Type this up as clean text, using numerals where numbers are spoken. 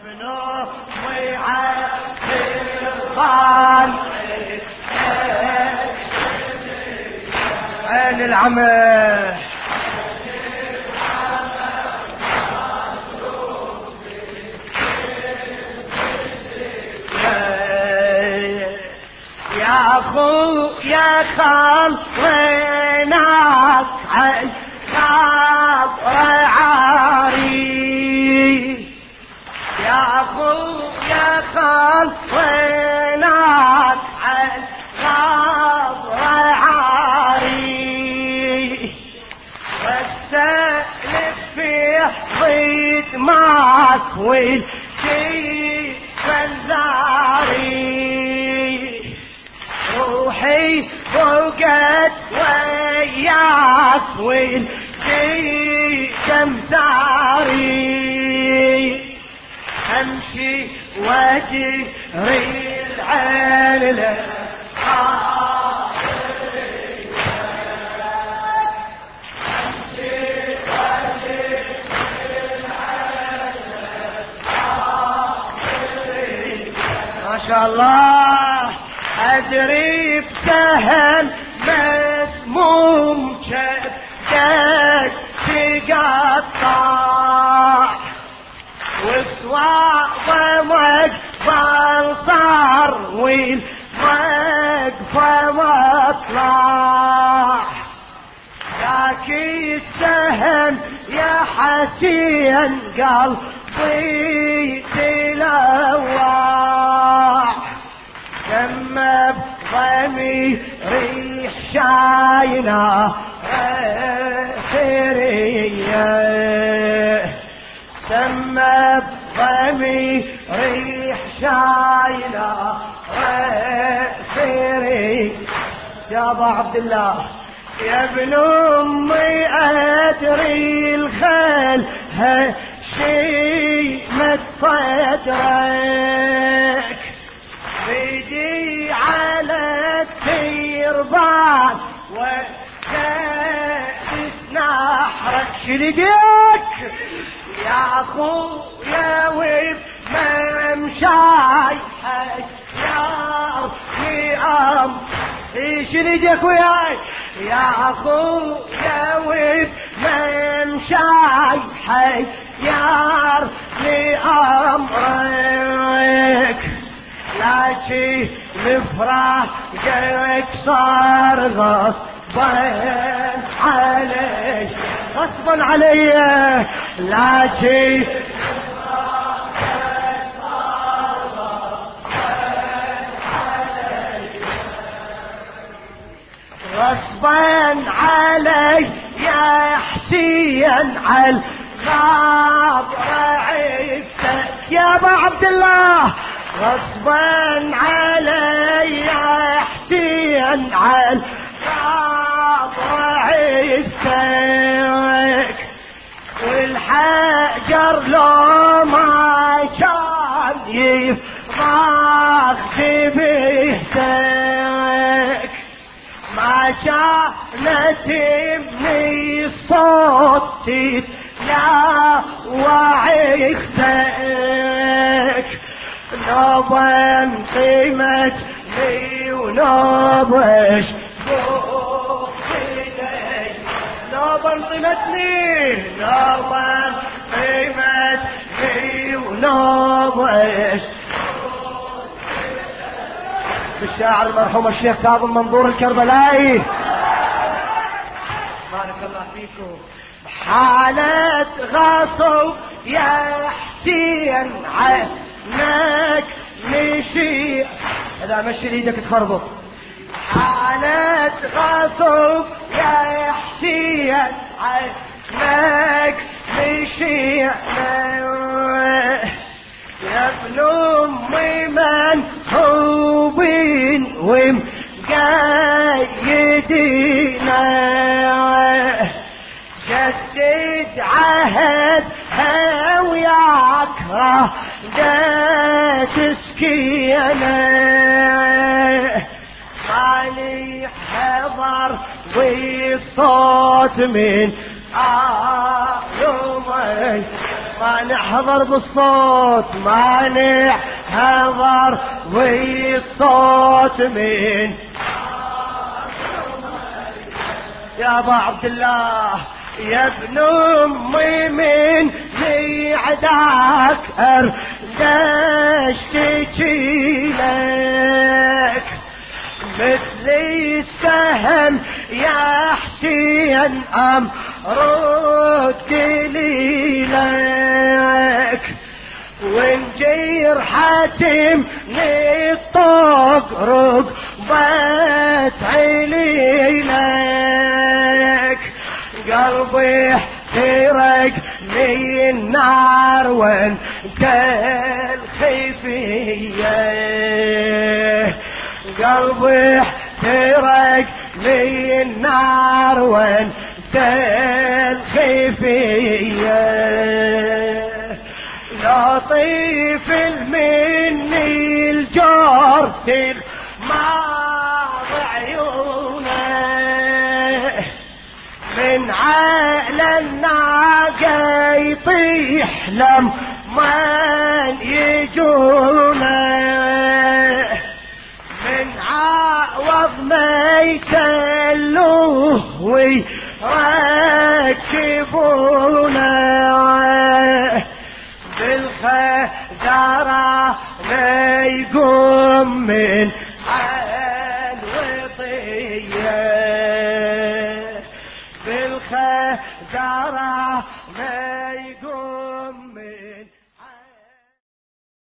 بنومي عالقربان عين العمى يا اخو يا خال وينك عالخبر عاري يا اخو يا خال وينك عالخبر عاري والسالف في ضيد معك والشي فنزاري روحي فوقت وياك والشي كمزاري امشي واجري العين لك ما شاء الله أدري بسهم مسموم كبدك تقطع وسواء ضمك بالصار والوقفة مطلع ذاكي السهم يا حسين قلبي تلوع سمى بضميري شاينا خيرية سمى بضميري شاينا خيرية يا ابا عبد الله يا ابن امي ادري الخيل هالشي متفدرك بيدي على التيربان وكادس نحرك شردك يا اخويا وب ممشاي حيار في ام شردك وياي يا اخويا وب ممشاي حيار لامرك لكن مفراقك صار غصبا علي غصبا علي لكن مفراقك صار غصبا علي يا حسين على الغابر عفتك يا ابا عبد الله غصبا علي يا حسين على عفتك والحجر لو ما كان يفضاخ جبهتك ما كانت ابني الصوت لا وعفتك نوبا قيمت لي ونوبش نوبا قيمتني نوبا قيمت لي ونوبش بالشاعر المرحوم الشيخ كاظم منظور الكربلائي بارك الله فيكم حالة غصب يا حسين عنك مشي اذا مشي ايدك تخربط حالة غصب يا حسين عنك مشي يا ابن امي منهوبين ومقيدينا جدد عهدها وياك ده تسكينا صالح حضر والصوت من يومي ما نحضر بالصوت ما نحضر بالصوت من يا ابا عبد الله يا ابن امي من عداك اشتكي لك مثل السهم يا حسين رد قليلك ونجير حاتم للطوق رقبت عليلك قلبي احترق من النار وانت الخفيه قلبي احترق من النار وانت الخفيه لطيف المني الجار ما عيونه من عقل الناقة يطيح لما يجونه من عوض ما يسلوه ويركبونه بالخزارة لا يقوم من